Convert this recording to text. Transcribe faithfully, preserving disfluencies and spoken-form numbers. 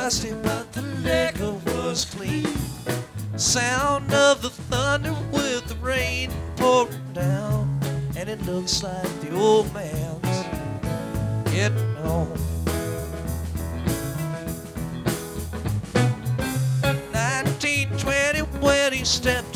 dusty, but the liquor was clean. Sound of the thunder with the rain pouring down, and it looks like the old man's getting home. nineteen twenty when he stepped